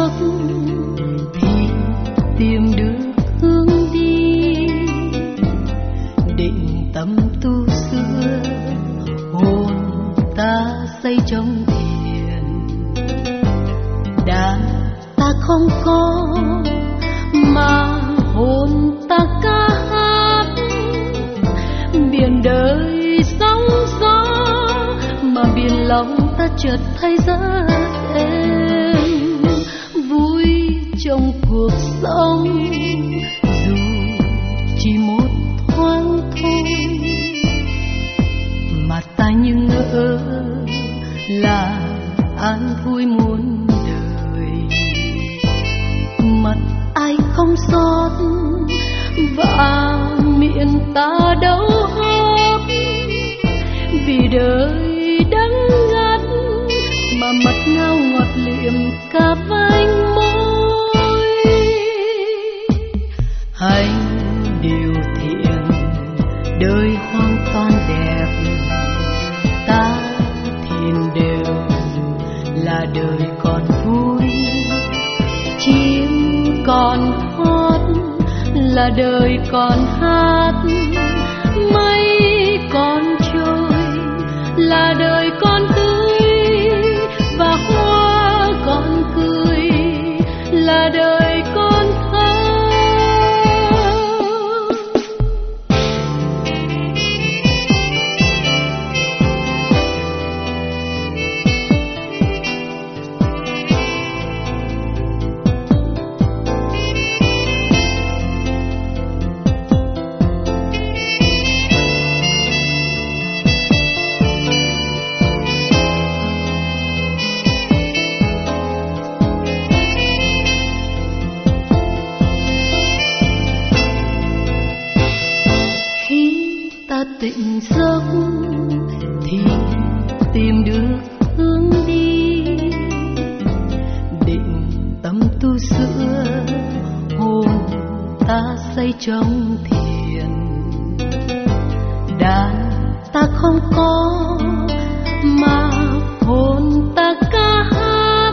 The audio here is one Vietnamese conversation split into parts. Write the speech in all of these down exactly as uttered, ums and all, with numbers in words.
giấc thì tìm được hướng đi. Định tâm tu xưa hồn ta xây trong thiền, đàn ta không có mà hồn ta ca hát. Biển đời sóng gió mà biển lòng ta chợt thấy rất êm. Vui trong cuộc sống dù chỉ một thoáng thôi, mà ta như ngỡ là an vui muôn đời. Mặt ai không sót và miệng ta đâu hót, vì đời đắng ngắt mà mật ngao ngọt liệm cả vành môi. Hành điều thiện đời hoàn toàn đẹp, ta thiền đều là đời còn vui. Chim còn hót là đời còn hát, mây còn trôi là đời còn tươi, và hoa còn cười là đời còn thơ. Tỉnh giấc thì tìm được hướng đi. Định tâm tu sửa hồn ta xây trong thiền, đàn ta không có mà hồn ta ca hát.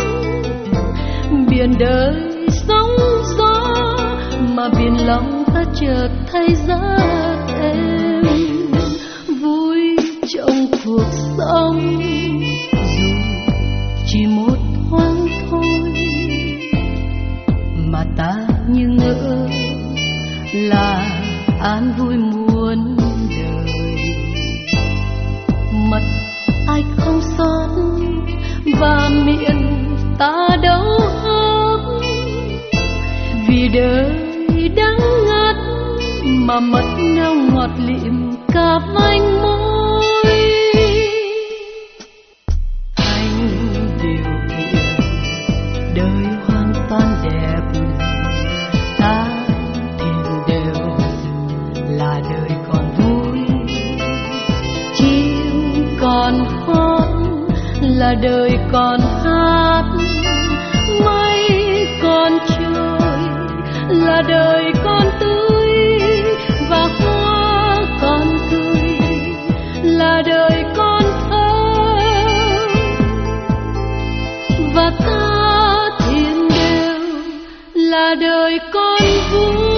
Biển đời sóng gió mà biển lòng ta chợt thấy rất êm. Vui trong cuộc sống dù chỉ một thoáng thôi, mà ta như ngỡ là an vui muôn đời. Mặt ai không sót và miệng ta đâu hót, vì đời đắng ngắt mà mật ngao ngọt liệm cả vành môi. Anh điều thiện đời hoàn toàn đẹp, ta thiền đều là đời còn vui. Chim còn hót là đời còn hát, mây còn trôi là đời còn tươi, và hoa còn cười là đời còn thơ. Và ta thiền đều là đời còn vui.